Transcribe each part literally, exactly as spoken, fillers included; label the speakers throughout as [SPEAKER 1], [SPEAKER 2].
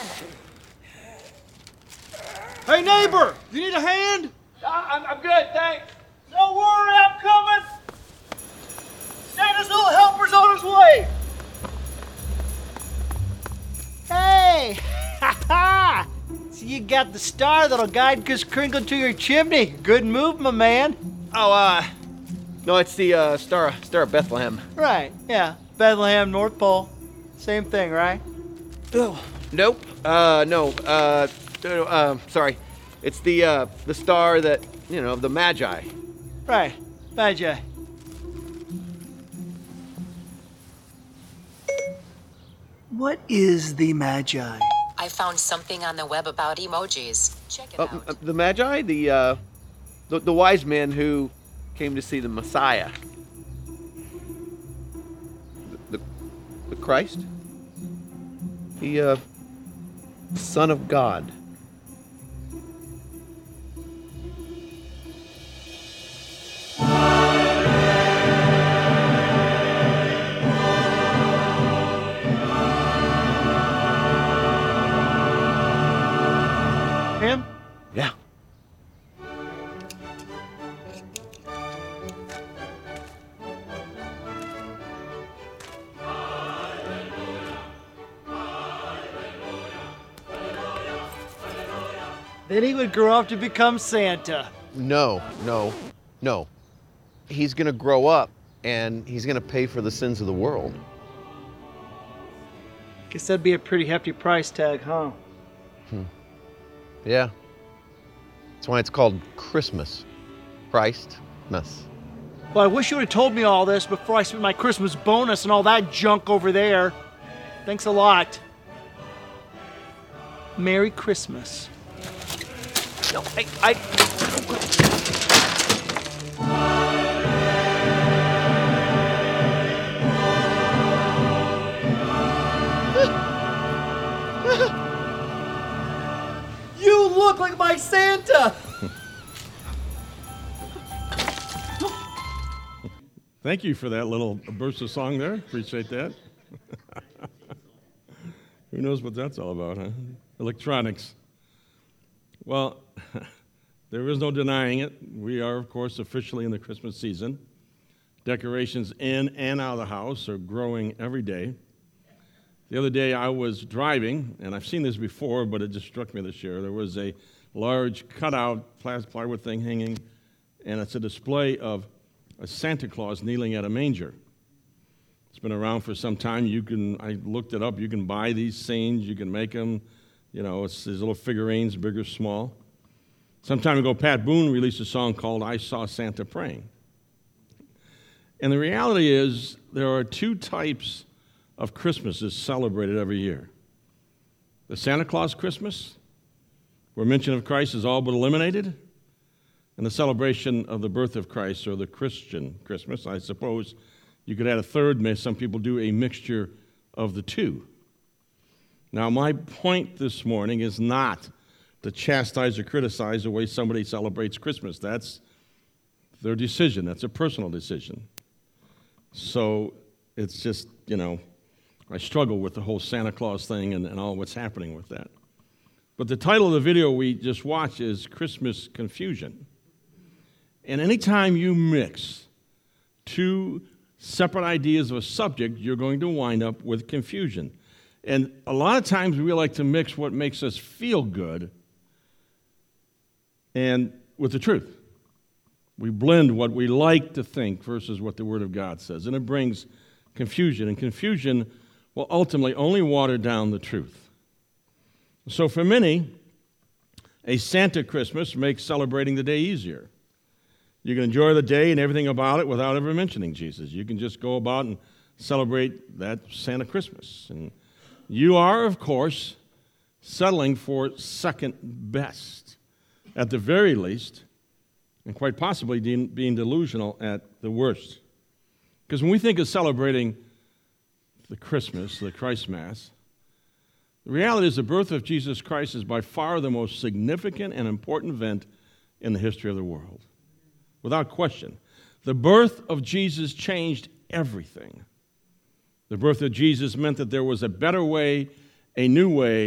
[SPEAKER 1] Hey, neighbor, you need a hand?
[SPEAKER 2] I'm, I'm good, thanks.
[SPEAKER 1] Don't worry, I'm coming. Santa's little helper's on his way. Hey, ha ha! So you got the star that'll guide Kris Kringle to your chimney. Good move, my man.
[SPEAKER 2] Oh, uh, no, it's the uh, Star, Star of Bethlehem.
[SPEAKER 1] Right, yeah. Bethlehem, North Pole. Same thing, right?
[SPEAKER 2] Oh, nope. Uh, no. Uh, no, uh, sorry. It's the uh, the star that, you know, the Magi.
[SPEAKER 1] Right, Magi. What is the Magi?
[SPEAKER 3] I found something on the web about emojis. Check it
[SPEAKER 2] Uh,
[SPEAKER 3] out.
[SPEAKER 2] uh, the Magi, the, uh, the the wise men who came to see the Messiah. The, the, the Christ? The uh, Son of God.
[SPEAKER 1] Him?
[SPEAKER 2] Yeah.
[SPEAKER 1] Then he would grow up to become Santa.
[SPEAKER 2] No, no, no. He's going to grow up and he's going to pay for the sins of the world.
[SPEAKER 1] Guess that'd be a pretty hefty price tag, huh?
[SPEAKER 2] Yeah. That's why it's called Christmas. Christmas.
[SPEAKER 1] Well, I wish you would have told me all this before I spent my Christmas bonus and all that junk over there. Thanks a lot. Merry Christmas.
[SPEAKER 2] No, I, I...
[SPEAKER 1] You look like my Santa!
[SPEAKER 4] Thank you for that little burst of song there. Appreciate that. Who knows what that's all about, huh? Electronics. Well, there is no denying it. We are, of course, officially in the Christmas season. Decorations in and out of the house are growing every day. The other day I was driving, and I've seen this before, but it just struck me this year. There was a large cutout plywood thing hanging, and it's a display of a Santa Claus kneeling at a manger. It's been around for some time. You can, I looked it up, you can buy these scenes, you can make them, you know, it's these little figurines, big or small. Some time ago, Pat Boone released a song called I Saw Santa Praying. And the reality is there are two types of Christmases celebrated every year. The Santa Claus Christmas, where mention of Christ is all but eliminated, and the celebration of the birth of Christ, or the Christian Christmas. I suppose you could add a third, may some people do a mixture of the two. Now, my point this morning is not to chastise or criticize the way somebody celebrates Christmas. That's their decision. That's a personal decision. So it's just, you know, I struggle with the whole Santa Claus thing and, and all what's happening with that. But the title of the video we just watched is Christmas Confusion. And anytime you mix two separate ideas of a subject, you're going to wind up with confusion. And a lot of times we like to mix what makes us feel good and with the truth. We blend what we like to think versus what the Word of God says. And it brings confusion. And confusion will ultimately only water down the truth. So for many, a Santa Christmas makes celebrating the day easier. You can enjoy the day and everything about it without ever mentioning Jesus. You can just go about and celebrate that Santa Christmas. And you are, of course, settling for second best, at the very least, and quite possibly being delusional at the worst. Because when we think of celebrating the Christmas, the Christ Mass, the reality is the birth of Jesus Christ is by far the most significant and important event in the history of the world. Without question. The birth of Jesus changed everything. The birth of Jesus meant that there was a better way, a new way,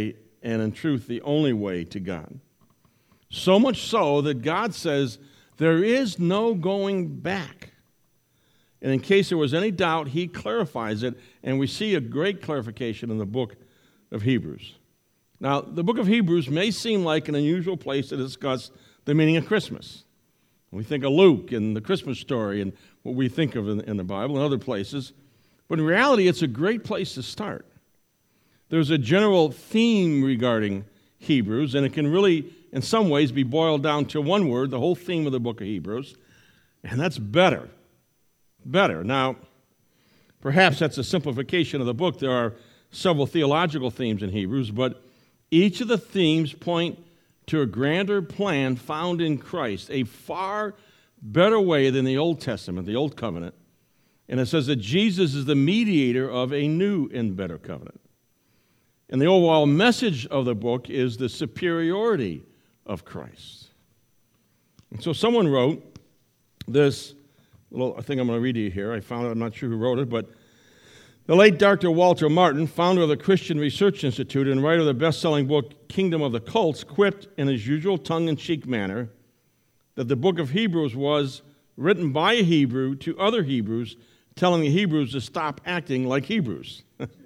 [SPEAKER 4] and in truth the only way to God. So much so that God says there is no going back. And in case there was any doubt, he clarifies it, and we see a great clarification in the book of Hebrews. Now, the book of Hebrews may seem like an unusual place to discuss the meaning of Christmas. We think of Luke and the Christmas story and what we think of in, in the Bible and other places. But in reality, it's a great place to start. There's a general theme regarding Hebrews, and it can really, in some ways, be boiled down to one word, the whole theme of the book of Hebrews, and that's better. Better. Now, perhaps that's a simplification of the book. There are several theological themes in Hebrews, but each of the themes point to a grander plan found in Christ, a far better way than the Old Testament, the Old Covenant. And it says that Jesus is the mediator of a new and better covenant. And the overall message of the book is the superiority of Christ. And so someone wrote this little thing I'm going to read to you here. I found it, I'm not sure who wrote it, but the late Doctor Walter Martin, founder of the Christian Research Institute and writer of the best-selling book Kingdom of the Cults, quipped in his usual tongue-in-cheek manner that the book of Hebrews was written by a Hebrew to other Hebrews, telling the Hebrews to stop acting like Hebrews.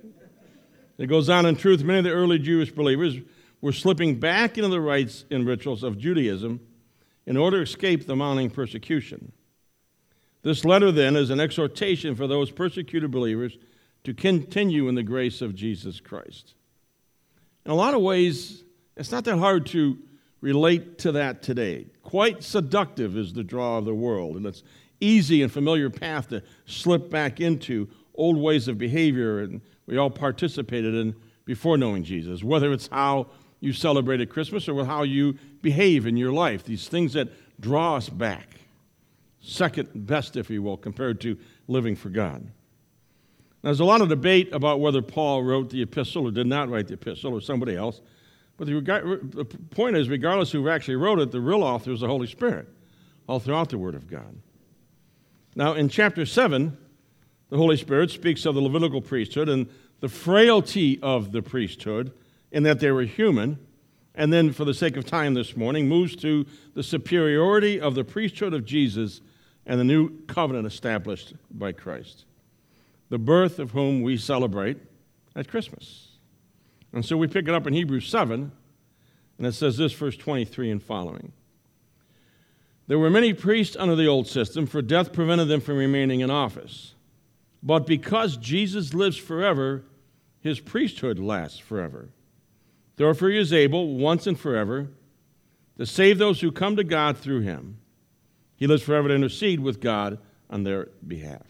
[SPEAKER 4] It goes on, in truth, many of the early Jewish believers were slipping back into the rites and rituals of Judaism in order to escape the mounting persecution. This letter, then, is an exhortation for those persecuted believers to continue in the grace of Jesus Christ. In a lot of ways, it's not that hard to relate to that today. Quite seductive is the draw of the world, and it's easy and familiar path to slip back into old ways of behavior, and we all participated in before knowing Jesus, whether it's how you celebrated Christmas or how you behave in your life, these things that draw us back. Second best, if you will, compared to living for God. Now, there's a lot of debate about whether Paul wrote the epistle or did not write the epistle or somebody else. But the, reg- the point is, regardless of who actually wrote it, the real author is the Holy Spirit, all throughout the Word of God. Now, in chapter seven, the Holy Spirit speaks of the Levitical priesthood and the frailty of the priesthood in that they were human. And then, for the sake of time this morning, moves to the superiority of the priesthood of Jesus and the new covenant established by Christ, the birth of whom we celebrate at Christmas. And so we pick it up in Hebrews seven, and it says this, verse twenty-three and following. There were many priests under the old system, for death prevented them from remaining in office. But because Jesus lives forever, his priesthood lasts forever. Therefore he is able, once and forever, to save those who come to God through him. He lives forever to intercede with God on their behalf.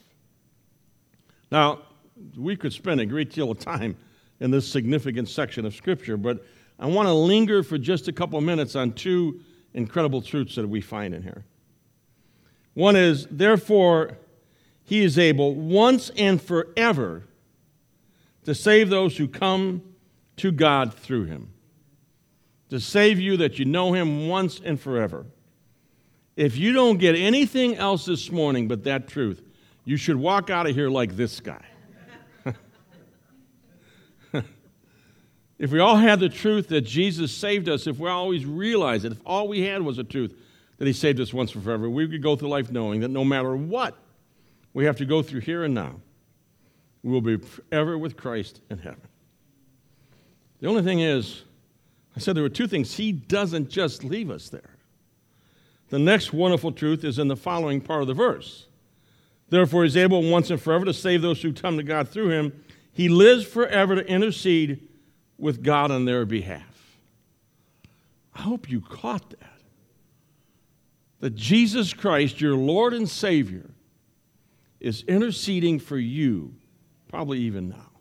[SPEAKER 4] Now, we could spend a great deal of time in this significant section of Scripture, but I want to linger for just a couple of minutes on two incredible truths that we find in here. One is, therefore, he is able once and forever to save those who come to God through him. To save you that you know him once and forever. If you don't get anything else this morning but that truth, you should walk out of here like this guy. If we all had the truth that Jesus saved us, if we always realized it, if all we had was the truth that he saved us once and forever, we could go through life knowing that no matter what we have to go through here and now, we will be forever with Christ in heaven. The only thing is, I said there were two things. He doesn't just leave us there. The next wonderful truth is in the following part of the verse. Therefore, he's able once and forever to save those who come to God through him. He lives forever to intercede with God on their behalf. I hope you caught that. That Jesus Christ, your Lord and Savior, is interceding for you, probably even now.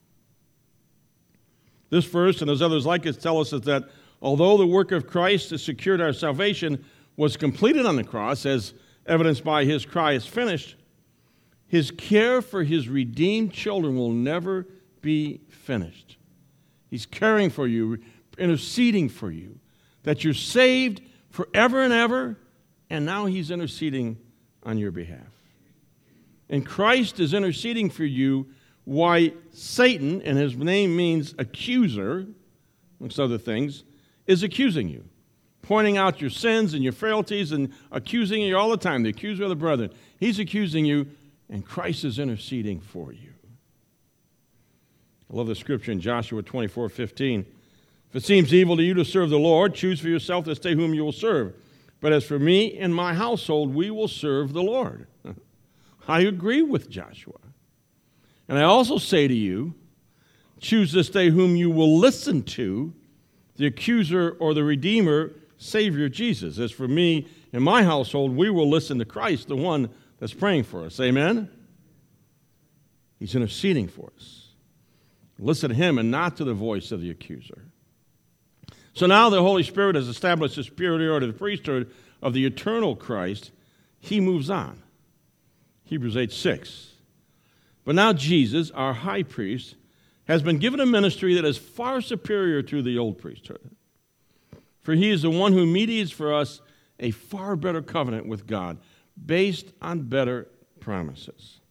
[SPEAKER 4] This verse, and as others like it, tell us that although the work of Christ has secured our salvation was completed on the cross, as evidenced by his cry is finished, his care for his redeemed children will never be finished. He's caring for you, interceding for you, that you're saved forever and ever, and now he's interceding on your behalf. And Christ is interceding for you. Why Satan, and his name means accuser, amongst other things, is accusing you, pointing out your sins and your frailties and accusing you all the time, the accuser of the brethren. He's accusing you, and Christ is interceding for you. I love the scripture in Joshua twenty-four fifteen. If it seems evil to you to serve the Lord, choose for yourself this day whom you will serve. But as for me and my household, we will serve the Lord. I agree with Joshua. And I also say to you, choose this day whom you will listen to, the accuser or the redeemer, Savior Jesus. As for me and my household, we will listen to Christ, the one that's praying for us. Amen? He's interceding for us. Listen to him and not to the voice of the accuser. So now the Holy Spirit has established the superiority of the priesthood of the eternal Christ. He moves on. Hebrews eight six. But now Jesus, our high priest, has been given a ministry that is far superior to the old priesthood. For he is the one who mediates for us a far better covenant with God, based on better promises.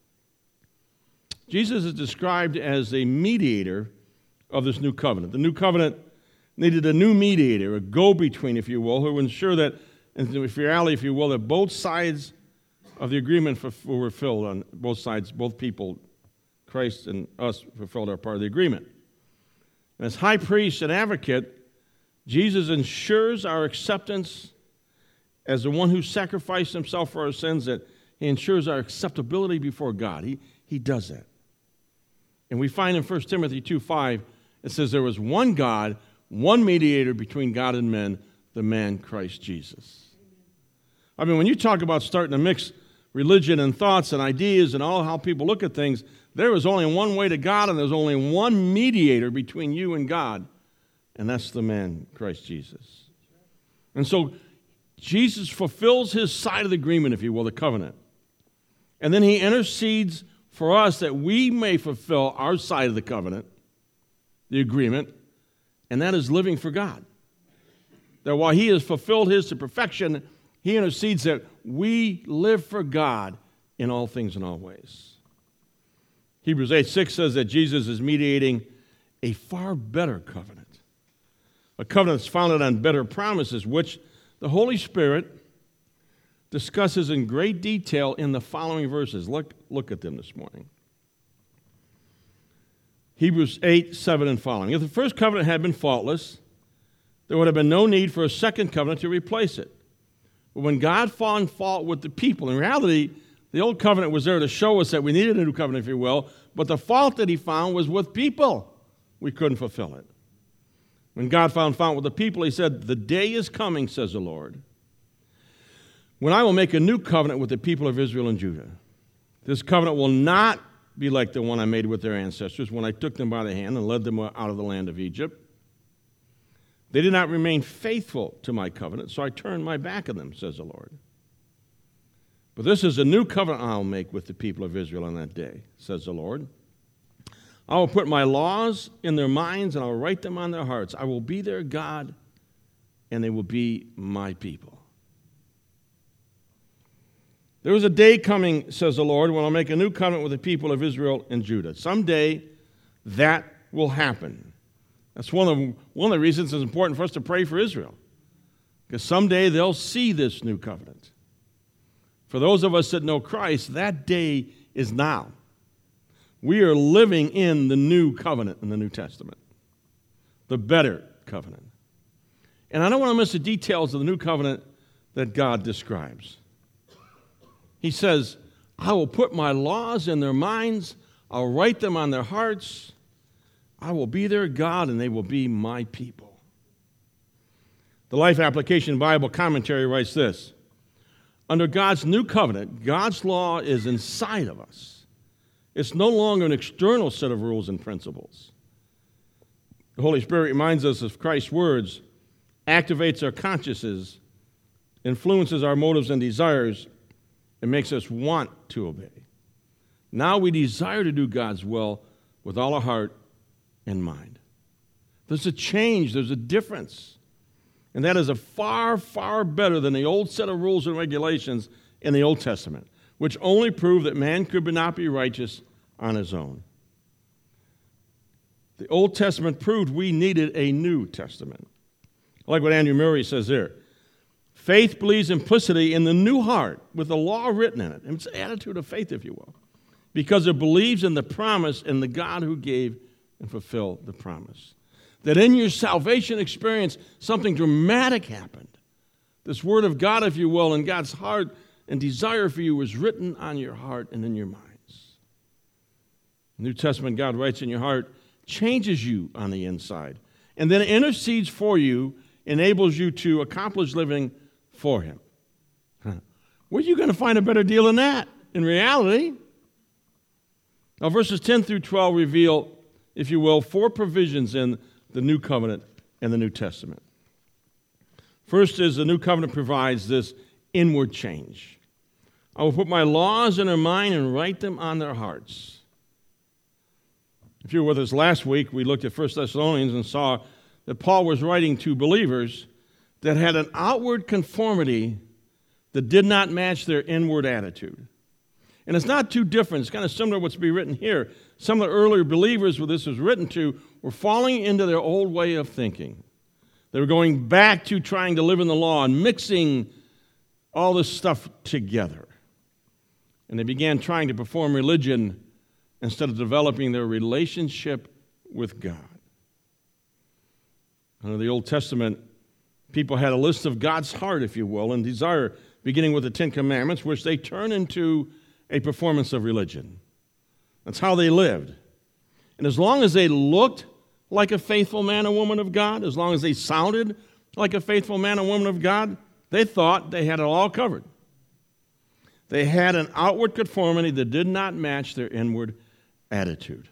[SPEAKER 4] Jesus is described as a mediator of this new covenant. The new covenant needed a new mediator, a go-between, if you will, who would ensure that, in reality, if you will, that both sides of the agreement were fulfilled on both sides, both people, Christ and us, fulfilled our part of the agreement. And as high priest and advocate, Jesus ensures our acceptance as the one who sacrificed himself for our sins, that he ensures our acceptability before God. He, he does that. And we find in First Timothy two five, it says there was one God, one mediator between God and men, the man Christ Jesus. I mean, when you talk about starting to mix religion and thoughts and ideas and all how people look at things, there is only one way to God, and there's only one mediator between you and God, and that's the man Christ Jesus. And so Jesus fulfills his side of the agreement, if you will, the covenant. And then he intercedes for us that we may fulfill our side of the covenant, the agreement, and that is living for God. That while he has fulfilled his to perfection, he intercedes that we live for God in all things and all ways. Hebrews eight six says that Jesus is mediating a far better covenant. A covenant that's founded on better promises, which the Holy Spirit discusses in great detail in the following verses. Look, look at them this morning. Hebrews eight, seven and following. If the first covenant had been faultless, there would have been no need for a second covenant to replace it. But when God found fault with the people, in reality, the old covenant was there to show us that we needed a new covenant, if you will, but the fault that he found was with people. We couldn't fulfill it. When God found fault with the people, he said, "The day is coming, says the Lord, when I will make a new covenant with the people of Israel and Judah. This covenant will not be like the one I made with their ancestors when I took them by the hand and led them out of the land of Egypt. They did not remain faithful to my covenant, so I turned my back on them, says the Lord. But this is a new covenant I'll make with the people of Israel on that day, says the Lord. I will put my laws in their minds, and I will write them on their hearts. I will be their God, and they will be my people. There is a day coming, says the Lord, when I'll make a new covenant with the people of Israel and Judah. Someday that will happen. That's one of, the, one of the reasons it's important for us to pray for Israel, because someday they'll see this new covenant. For those of us that know Christ, that day is now. We are living in the new covenant in the New Testament, the better covenant. And I don't want to miss the details of the new covenant that God describes. He says, I will put my laws in their minds, I'll write them on their hearts, I will be their God, and they will be my people. The Life Application Bible Commentary writes this: under God's new covenant, God's law is inside of us. It's no longer an external set of rules and principles. The Holy Spirit reminds us of Christ's words, activates our consciences, influences our motives and desires, and makes us want to obey. Now we desire to do God's will with all our heart and mind. There's a change, there's a difference. And that is a far, far better than the old set of rules and regulations in the Old Testament, which only prove that man could not be righteous on his own. The Old Testament proved we needed a New Testament. I like what Andrew Murray says here. Faith believes implicitly in the new heart with the law written in it. And it's the attitude of faith, if you will, because it believes in the promise and the God who gave and fulfilled the promise. That in your salvation experience, something dramatic happened. This word of God, if you will, and God's heart and desire for you was written on your heart and in your minds. The New Testament, God writes in your heart, changes you on the inside, and then intercedes for you, enables you to accomplish living for Him. Huh. Where are you going to find a better deal than that in reality? Now, verses ten through twelve reveal, if you will, four provisions in the New Covenant and the New Testament. First is the New Covenant provides this inward change. I will put my laws in their mind and write them on their hearts. If you were with us last week, we looked at First Thessalonians and saw that Paul was writing to believers that had an outward conformity that did not match their inward attitude. And it's not too different. It's kind of similar to what's being written here. Some of the earlier believers where this was written to were falling into their old way of thinking. They were going back to trying to live in the law and mixing all this stuff together. And they began trying to perform religion instead of developing their relationship with God. Under the Old Testament, people had a list of God's heart, if you will, and desire, beginning with the Ten Commandments, which they turn into a performance of religion. That's how they lived. And as long as they looked like a faithful man or woman of God, as long as they sounded like a faithful man or woman of God, they thought they had it all covered. They had an outward conformity that did not match their inward attitude.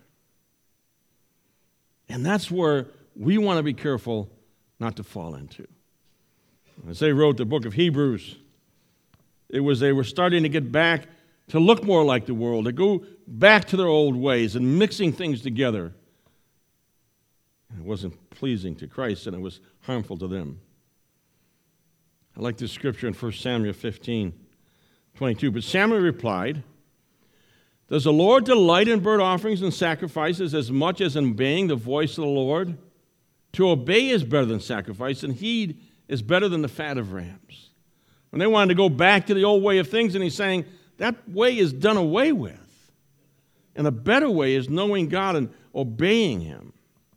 [SPEAKER 4] And that's where we want to be careful not to fall into. As they wrote the book of Hebrews, it was they were starting to get back to look more like the world, to go back to their old ways and mixing things together. And it wasn't pleasing to Christ, and it was harmful to them. I like this scripture in First Samuel fifteen twenty-two. But Samuel replied, does the Lord delight in burnt offerings and sacrifices as much as in obeying the voice of the Lord? To obey is better than sacrifice, and heed is better than the fat of rams. When they wanted to go back to the old way of things, and he's saying, that way is done away with. And a better way is knowing God and obeying Him.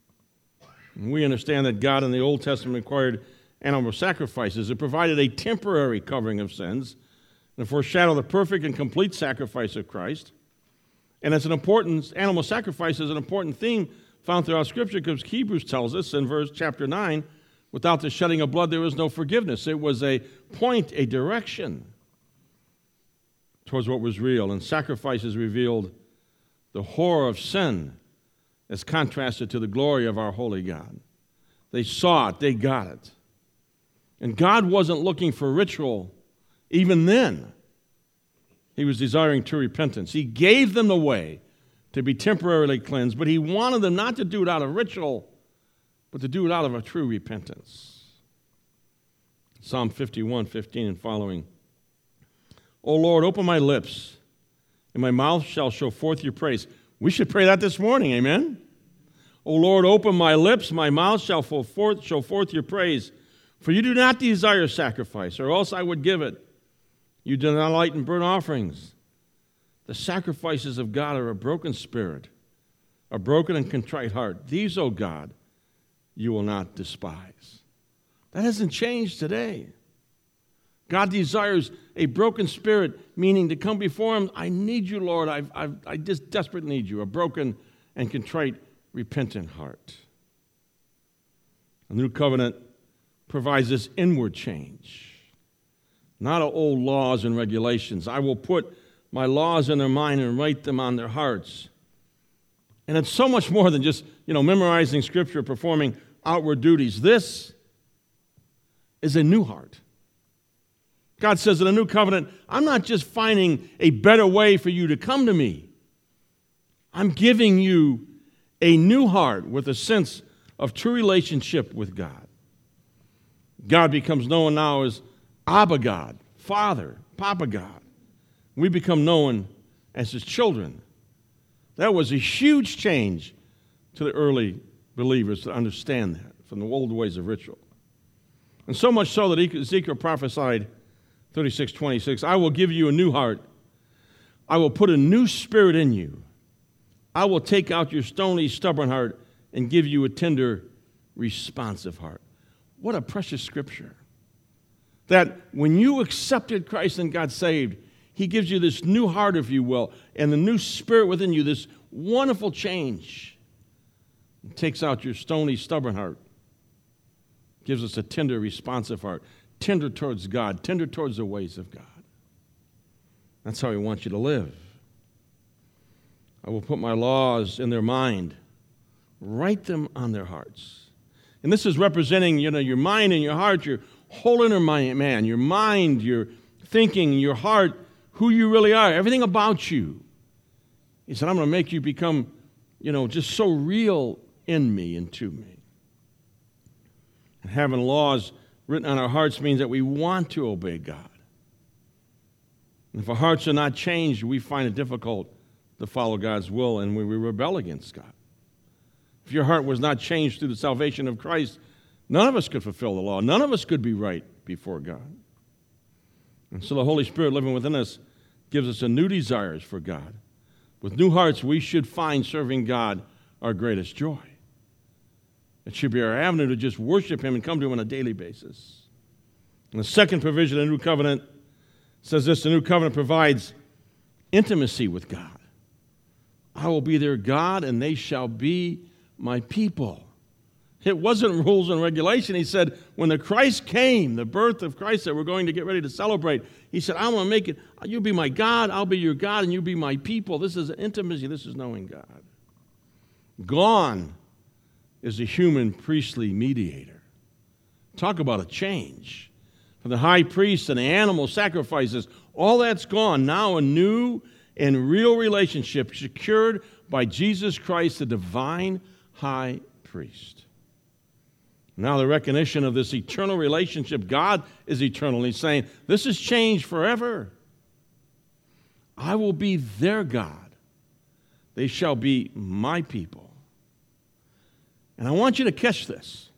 [SPEAKER 4] And we understand that God in the Old Testament required animal sacrifices. It provided a temporary covering of sins and foreshadowed the perfect and complete sacrifice of Christ. And it's an important, animal sacrifice is an important theme found throughout Scripture because Hebrews tells us in verse chapter nine, without the shedding of blood there is no forgiveness. It was a point, a direction towards what was real. And sacrifices revealed the horror of sin as contrasted to the glory of our holy God. They saw it, they got it. And God wasn't looking for ritual even then. He was desiring true repentance. He gave them the way to be temporarily cleansed, but He wanted them not to do it out of ritual, but to do it out of a true repentance. Psalm fifty-one fifteen and following. O Lord, open my lips, and my mouth shall show forth your praise. We should pray that this morning, amen? O Lord, open my lips, my mouth shall forth, show forth your praise. For you do not desire sacrifice, or else I would give it. You do not delight in burnt offerings. The sacrifices of God are a broken spirit, a broken and contrite heart. These, O God, you will not despise. That hasn't changed today. God desires a broken spirit, meaning to come before Him. I need you, Lord. I've, I've, I just desperately need you. A broken and contrite, repentant heart. The new covenant provides this inward change. Not old laws and regulations. I will put my laws in their mind and write them on their hearts. And it's so much more than just, you know, memorizing Scripture, performing outward duties. This is a new heart. God says in a new covenant, I'm not just finding a better way for you to come to me. I'm giving you a new heart with a sense of true relationship with God. God becomes known now as Abba God, Father, Papa God. We become known as His children. That was a huge change to the early believers to understand that from the old ways of ritual. And so much so that Ezekiel prophesied, thirty-six twenty-six, I will give you a new heart. I will put a new spirit in you. I will take out your stony, stubborn heart and give you a tender, responsive heart. What a precious scripture. That when you accepted Christ and got saved, he gives you this new heart, if you will, and the new spirit within you, this wonderful change. It takes out your stony, stubborn heart. Gives us a tender, responsive heart. Tender towards God, tender towards the ways of God. That's how he wants you to live. I will put my laws in their mind, write them on their hearts. And this is representing, you know, your mind and your heart, your whole inner man, your mind, your thinking, your heart, who you really are, everything about you. He said, I'm going to make you become, you know, just so real in me and to me. And having laws written on our hearts means that we want to obey God. And if our hearts are not changed, we find it difficult to follow God's will, and we rebel against God. If your heart was not changed through the salvation of Christ, none of us could fulfill the law. None of us could be right before God. And so the Holy Spirit living within us gives us a new desires for God. With new hearts, we should find serving God our greatest joy. It should be our avenue to just worship him and come to him on a daily basis. And the second provision of the new covenant says this: the new covenant provides intimacy with God. I will be their God, and they shall be my people. It wasn't rules and regulation. He said, when the Christ came, the birth of Christ that we're going to get ready to celebrate, he said, I want to make it, you'll be my God, I'll be your God, and you'll be my people. This is intimacy. This is knowing God. Gone is the human priestly mediator. Talk about a change. From the high priest and the animal sacrifices, all that's gone. Now a new and real relationship secured by Jesus Christ, the divine high priest. Now the recognition of this eternal relationship, God is eternal. He's saying, this is changed forever. I will be their God. They shall be my people. And I want you to catch this.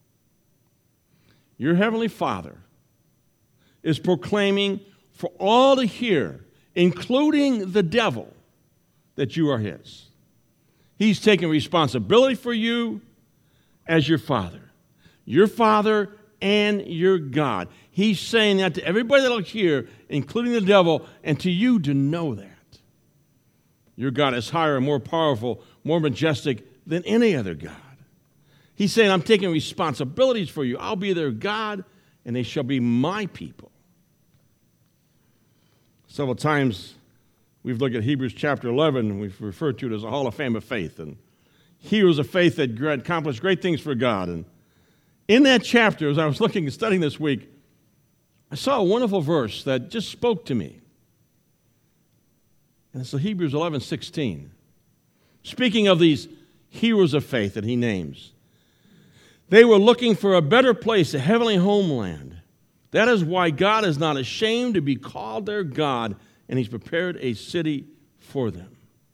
[SPEAKER 4] Your heavenly Father is proclaiming for all to hear, including the devil, that you are his. He's taking responsibility for you as your Father. Your Father and your God. He's saying that to everybody that'll hear, including the devil, and to you to know that. Your God is higher, more powerful, more majestic than any other God. He's saying, I'm taking responsibilities for you. I'll be their God, and they shall be my people. Several times we've looked at Hebrews chapter eleven, and we've referred to it as a hall of fame of faith. And heroes of faith that accomplished great things for God. And in that chapter, as I was looking and studying this week, I saw a wonderful verse that just spoke to me. And it's Hebrews eleven sixteen. Speaking of these heroes of faith that he names, they were looking for a better place, a heavenly homeland. That is why God is not ashamed to be called their God, and he's prepared a city for them.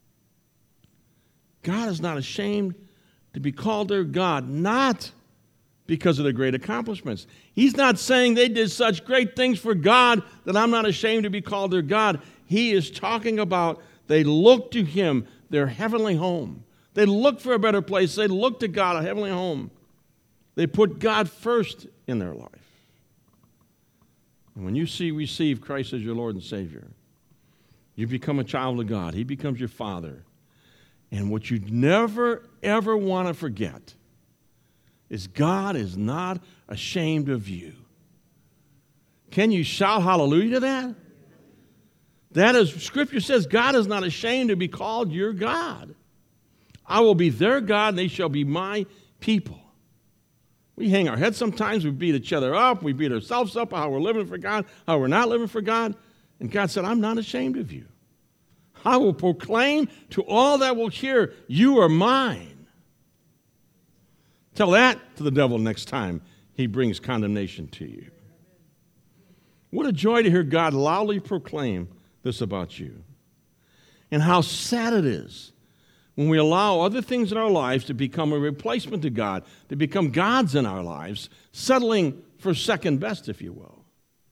[SPEAKER 4] God is not ashamed to be called their God, not because of their great accomplishments. He's not saying they did such great things for God that I'm not ashamed to be called their God. He is talking about they look to him, their heavenly home. They look for a better place. They look to God, a heavenly home. They put God first in their life. And when you see receive Christ as your Lord and Savior, you become a child of God. He becomes your Father. And what you never, ever want to forget is God is not ashamed of you. Can you shout hallelujah to that? That is, Scripture says God is not ashamed to be called your God. I will be their God, and they shall be my people. We hang our heads sometimes. We beat each other up. We beat ourselves up how we're living for God, how we're not living for God. And God said, I'm not ashamed of you. I will proclaim to all that will hear, you are mine. Tell that to the devil next time he brings condemnation to you. What a joy to hear God loudly proclaim this about you. And how sad it is when we allow other things in our lives to become a replacement to God, to become gods in our lives, settling for second best, if you will.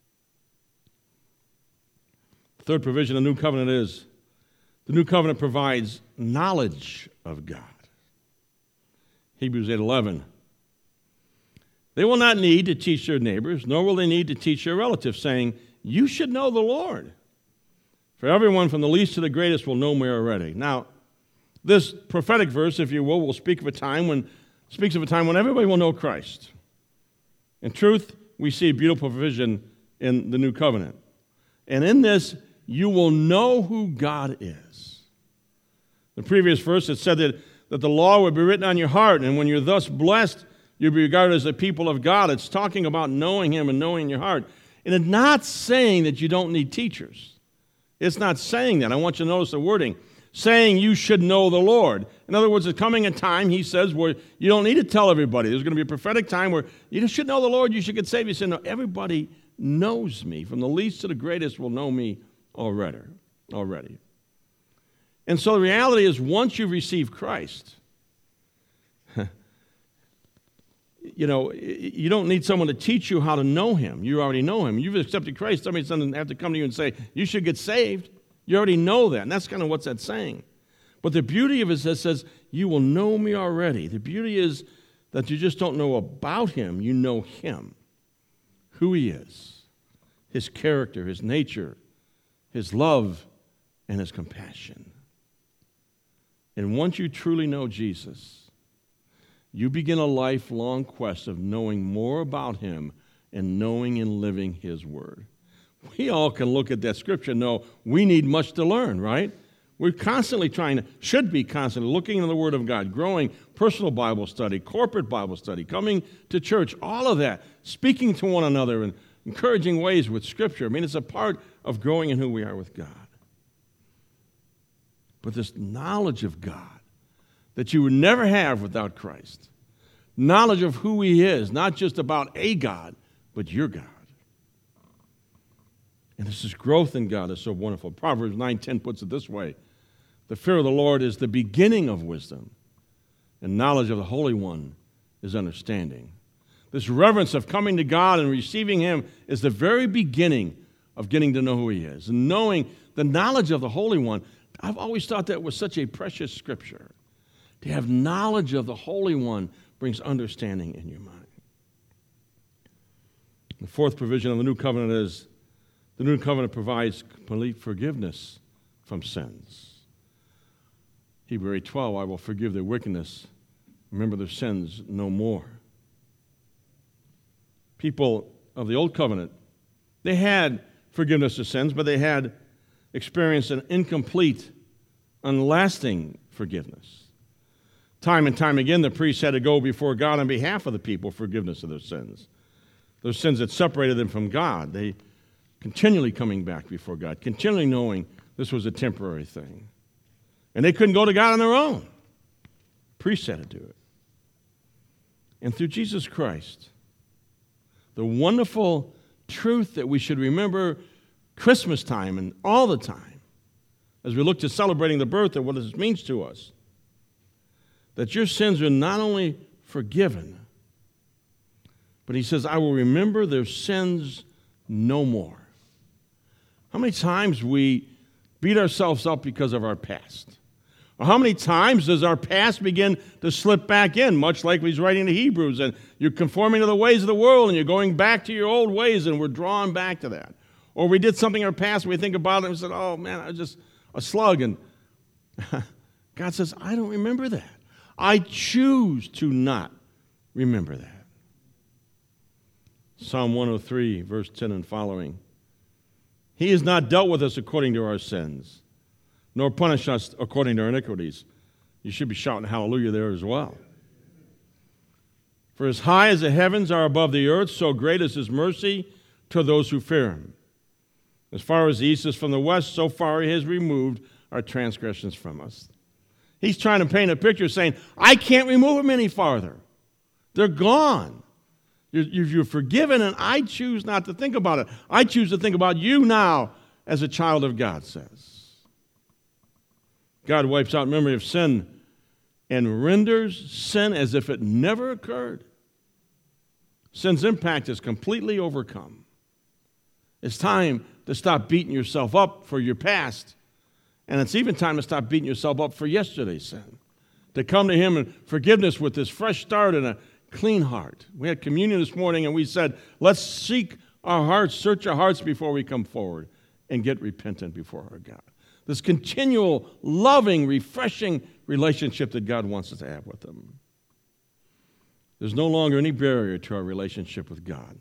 [SPEAKER 4] The third provision of the new covenant is the new covenant provides knowledge of God. Hebrews eight eleven. They will not need to teach their neighbors, nor will they need to teach their relatives, saying, you should know the Lord. For everyone from the least to the greatest will know me already. Now, this prophetic verse, if you will, will speak of a time when speaks of a time when everybody will know Christ. In truth, we see beautiful provision in the new covenant. And in this, you will know who God is. The previous verse, it said that, that the law would be written on your heart, and when you're thus blessed, you'll be regarded as a people of God. It's talking about knowing Him and knowing your heart. And it's not saying that you don't need teachers. It's not saying that. I want you to notice the wording. Saying you should know the Lord. In other words, there's coming a time, he says, where you don't need to tell everybody. There's going to be a prophetic time where you should know the Lord, you should get saved. He said, no, everybody knows me. From the least to the greatest will know me already. already. And so the reality is, once you receive Christ, you know, you don't need someone to teach you how to know Him. You already know Him. You've accepted Christ. Somebody doesn't have to come to you and say, you should get saved. You already know that. And that's kind of what that's saying. But the beauty of it is it says, you will know me already. The beauty is that you just don't know about Him. You know Him, who He is, His character, His nature, His love, and His compassion. And once you truly know Jesus, you begin a lifelong quest of knowing more about Him and knowing and living His Word. We all can look at that scripture and know we need much to learn, right? We're constantly trying to, should be constantly looking into the Word of God, growing personal Bible study, corporate Bible study, coming to church, all of that, speaking to one another in encouraging ways with Scripture. I mean, it's a part of growing in who we are with God. But this knowledge of God that you would never have without Christ. Knowledge of who He is, not just about a God, but your God. And this is growth in God is so wonderful. Proverbs nine ten puts it this way. The fear of the Lord is the beginning of wisdom, and knowledge of the Holy One is understanding. This reverence of coming to God and receiving Him is the very beginning of getting to know who He is. And knowing the knowledge of the Holy One, I've always thought that was such a precious scripture. To have knowledge of the Holy One brings understanding in your mind. The fourth provision of the new covenant is the new covenant provides complete forgiveness from sins. Hebrews eight twelve, I will forgive their wickedness, remember their sins no more. People of the old covenant, they had forgiveness of sins, but they had experienced an incomplete, unlasting forgiveness. Time and time again, the priests had to go before God on behalf of the people for forgiveness of their sins. Those sins that separated them from God. They continually coming back before God, continually knowing this was a temporary thing. And they couldn't go to God on their own. Priests had to do it. And through Jesus Christ, the wonderful truth that we should remember Christmas time and all the time, as we look to celebrating the birth of what this means to us, that your sins are not only forgiven, but He says, I will remember their sins no more. How many times we beat ourselves up because of our past? Or how many times does our past begin to slip back in, much like He's writing to Hebrews, and you're conforming to the ways of the world, and you're going back to your old ways, and we're drawn back to that. Or we did something in our past, and we think about it, and we said, oh, man, I was just a slug. And God says, I don't remember that. I choose to not remember that. Psalm one oh three, verse ten and following. He has not dealt with us according to our sins, nor punished us according to our iniquities. You should be shouting hallelujah there as well. For as high as the heavens are above the earth, so great is His mercy to those who fear Him. As far as the east is from the west, so far He has removed our transgressions from us. He's trying to paint a picture saying, I can't remove them any farther. They're gone. You're, you're forgiven, and I choose not to think about it. I choose to think about you now as a child of God says. God wipes out memory of sin and renders sin as if it never occurred. Sin's impact is completely overcome. It's time to stop beating yourself up for your past, and it's even time to stop beating yourself up for yesterday's sin, to come to him in forgiveness with this fresh start and a clean heart. We had communion this morning, and we said, let's seek our hearts, search our hearts before we come forward and get repentant before our God. This continual, loving, refreshing relationship that God wants us to have with him. There's no longer any barrier to our relationship with God.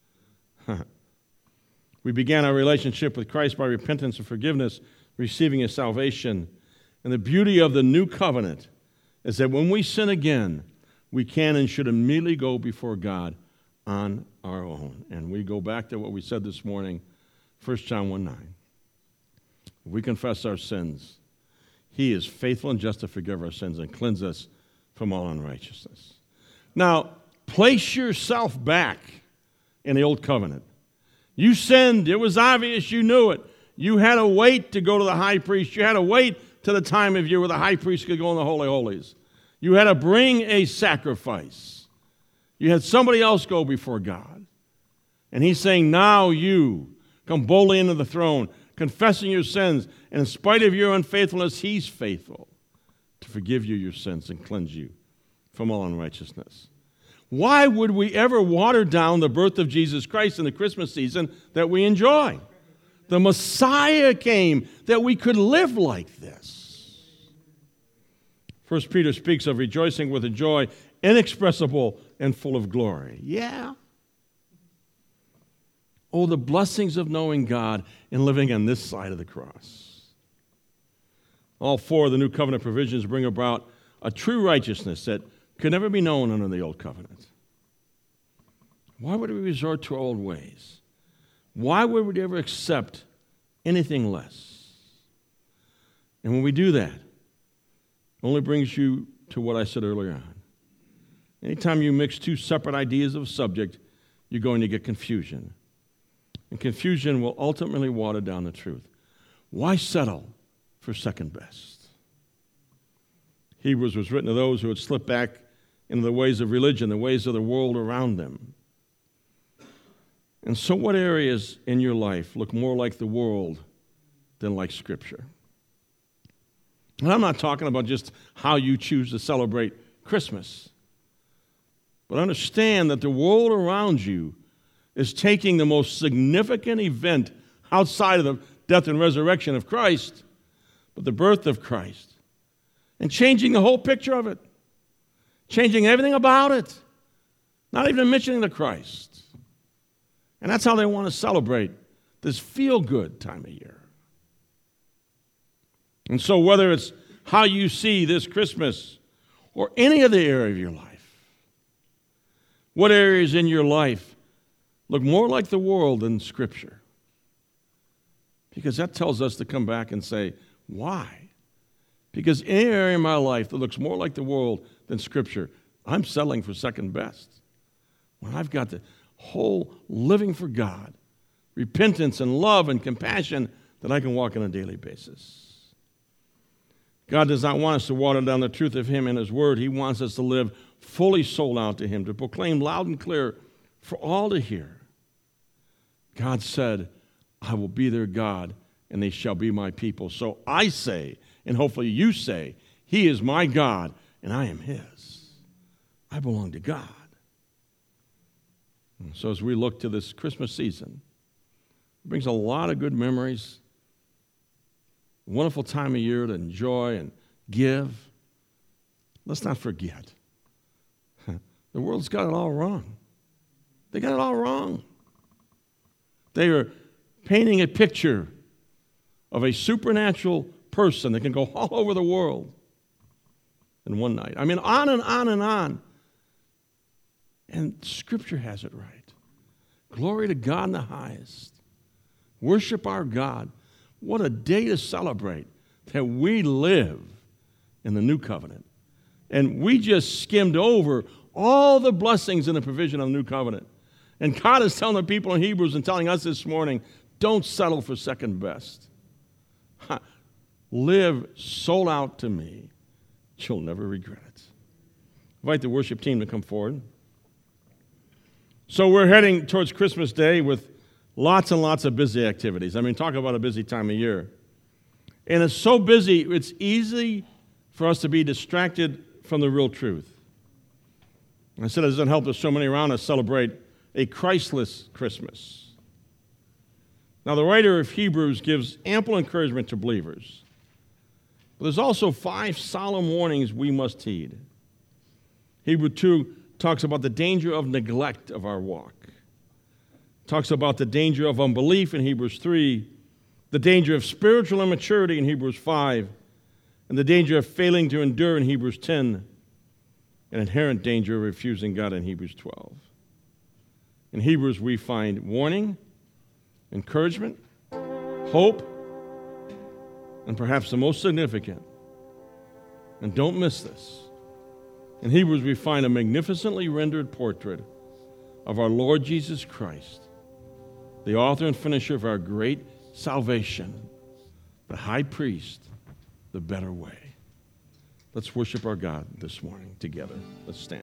[SPEAKER 4] We began our relationship with Christ by repentance and forgiveness, receiving his salvation. And the beauty of the new covenant is that when we sin again, we can and should immediately go before God on our own. And we go back to what we said this morning, First John one nine. If we confess our sins, he is faithful and just to forgive our sins and cleanse us from all unrighteousness. Now, place yourself back in the old covenant. You sinned. It was obvious. You knew it. You had to wait to go to the high priest. You had to wait to the time of year where the high priest could go in the Holy Holies. You had to bring a sacrifice. You had somebody else go before God. And he's saying, now you come boldly into the throne, confessing your sins, and in spite of your unfaithfulness, he's faithful to forgive you your sins and cleanse you from all unrighteousness. Why would we ever water down the birth of Jesus Christ in the Christmas season that we enjoy? The Messiah came that we could live like this. First Peter speaks of rejoicing with a joy inexpressible and full of glory. Yeah. Oh, the blessings of knowing God and living on this side of the cross. All four of the new covenant provisions bring about a true righteousness that could never be known under the old covenant. Why would we resort to our old ways? Why would we ever accept anything less? And when we do that, it only brings you to what I said earlier on. Anytime you mix two separate ideas of a subject, you're going to get confusion. And confusion will ultimately water down the truth. Why settle for second best? Hebrews was written to those who had slipped back into the ways of religion, the ways of the world around them. And so what areas in your life look more like the world than like Scripture? And I'm not talking about just how you choose to celebrate Christmas, but understand that the world around you is taking the most significant event outside of the death and resurrection of Christ, but the birth of Christ, and changing the whole picture of it, changing everything about it, not even mentioning the Christ. And that's how they want to celebrate this feel-good time of year. And so whether it's how you see this Christmas or any other area of your life, what areas in your life look more like the world than Scripture? Because that tells us to come back and say, why? Because any area in my life that looks more like the world than Scripture, I'm settling for second best. When I've got the whole living for God, repentance and love and compassion that I can walk on a daily basis. God does not want us to water down the truth of Him and His Word. He wants us to live fully sold out to Him, to proclaim loud and clear for all to hear. God said, I will be their God, and they shall be my people. So I say, and hopefully you say, He is my God, and I am His. I belong to God. And so as we look to this Christmas season, it brings a lot of good memories, a wonderful time of year to enjoy and give. Let's not forget, the world's got it all wrong. They got it all wrong. They are painting a picture of a supernatural person that can go all over the world in one night. I mean, on and on and on. And Scripture has it right. Glory to God in the highest. Worship our God. What a day to celebrate that we live in the new covenant. And we just skimmed over all the blessings and the provision of the new covenant. And God is telling the people in Hebrews and telling us this morning, don't settle for second best. Live sold out to me. You'll never regret it. Invite the worship team to come forward. So we're heading towards Christmas Day with lots and lots of busy activities. I mean, talk about a busy time of year. And it's so busy, it's easy for us to be distracted from the real truth. I said it doesn't help that so many around us celebrate a Christless Christmas. Now, the writer of Hebrews gives ample encouragement to believers. But there's also five solemn warnings we must heed. Hebrews two talks about the danger of neglect of our walk. Talks about the danger of unbelief in Hebrews three, the danger of spiritual immaturity in Hebrews five, and the danger of failing to endure in Hebrews ten, and inherent danger of refusing God in Hebrews twelve. In Hebrews, we find warning, encouragement, hope, and perhaps the most significant, and don't miss this, in Hebrews, we find a magnificently rendered portrait of our Lord Jesus Christ, the author and finisher of our great salvation, the high priest, the better way. Let's worship our God this morning together. Let's stand.